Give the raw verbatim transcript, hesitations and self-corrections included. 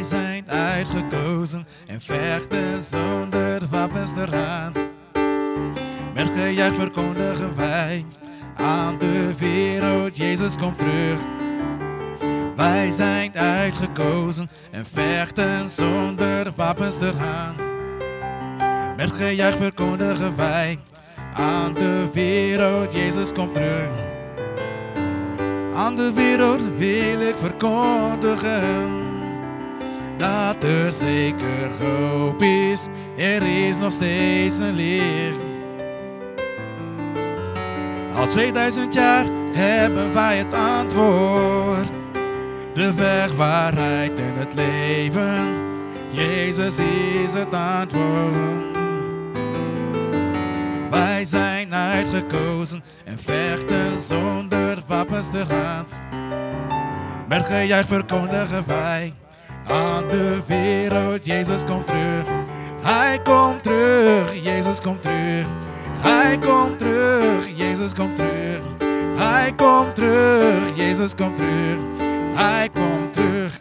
Wij zijn uitgekozen en vechten zonder wapens ter hand. Met gejuich verkondigen wij aan de wereld, Jezus komt terug. Wij zijn uitgekozen en vechten zonder wapens ter hand. Met gejuich verkondigen wij aan de wereld, Jezus komt terug. Aan de wereld wil ik verkondigen dat er zeker hoop is, er is nog steeds een licht. Al tweeduizend jaar hebben wij het antwoord. De weg, waarheid en het leven, Jezus is het antwoord. Wij zijn uitgekozen en vechten zonder wapens ter hand. Met gejuich verkondigen wij aan de wereld, Jezus komt terug. Hij komt terug, Jezus komt terug. Hij komt terug, Jezus komt terug. Hij komt terug, Jezus komt terug. Hij komt terug.